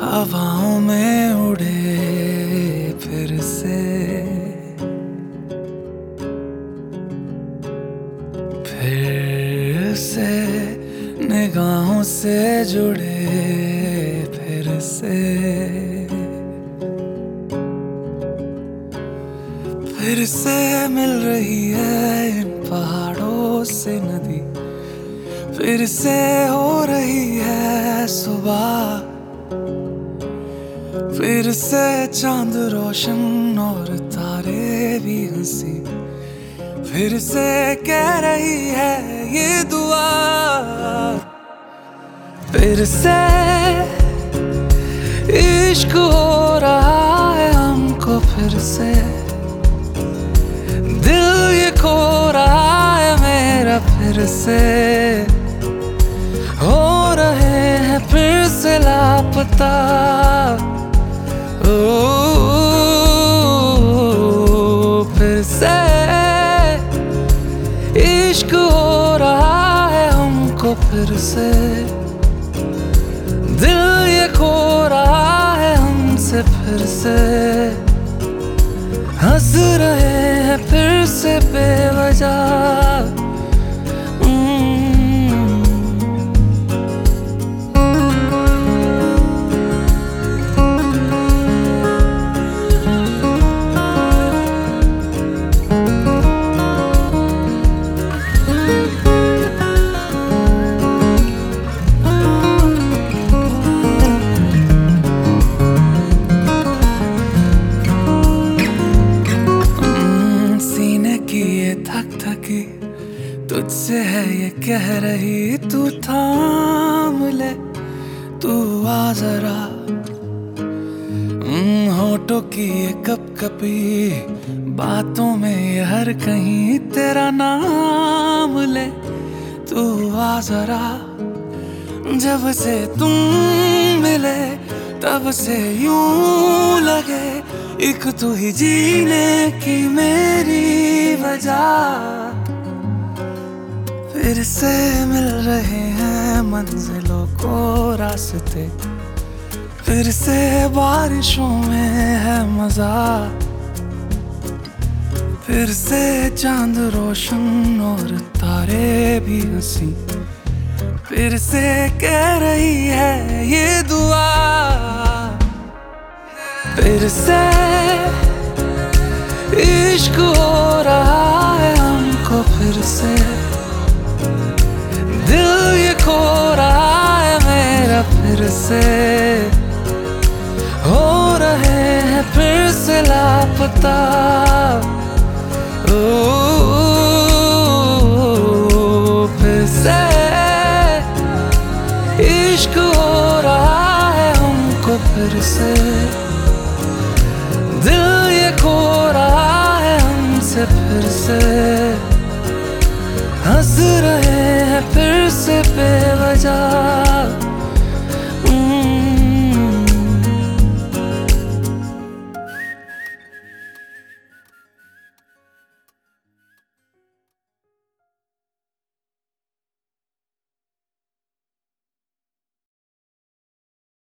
हवाओं में उड़े फिर से निगाहों से जुड़े फिर से मिल रही है इन पहाड़ों से नदी, फिर से हो रही है सुबह, फिर से चांद रोशन और तारे भी हंसी, फिर से कह रही है ये दुआ। फिर से इश्क हो रहा है हमको, फिर से दिल ये खो रहा है मेरा, फिर से हो रहे हैं फिर से लापता। ओ फिर से इश्क हो रहा है हमको, फिर से दिल ये खो रहा है हमसे, फिर से हंस रहे हैं फिर से बेवजह। थकी तुझसे है ये कह रही, तू थाम ले, तू आ जरा। होठों की ये कपकपी बातों में ये हर कहीं तेरा नाम ले, तू आ जरा। जब से तुम मिले तब से यूं लगे एक तू ही जीने की मेरी वजह। फिर से मिल रहे हैं मंजिलों को रास्ते, फिर से बारिशों में है मजा, फिर से चांद रोशन और तारे भी हंसी, फिर से कह रही है ये दुआ। फिर से इश्क हो रहा है हमको, फिर से दिल ये खो रहा है मेरा, फिर से हो रहे हैं फिर से लापता। ओ फिर से इश्क हो रहा है हमको, फिर से दिल ये खो रहा है हमसे, फिर से हंस रहे हैं फिर से बेवजह।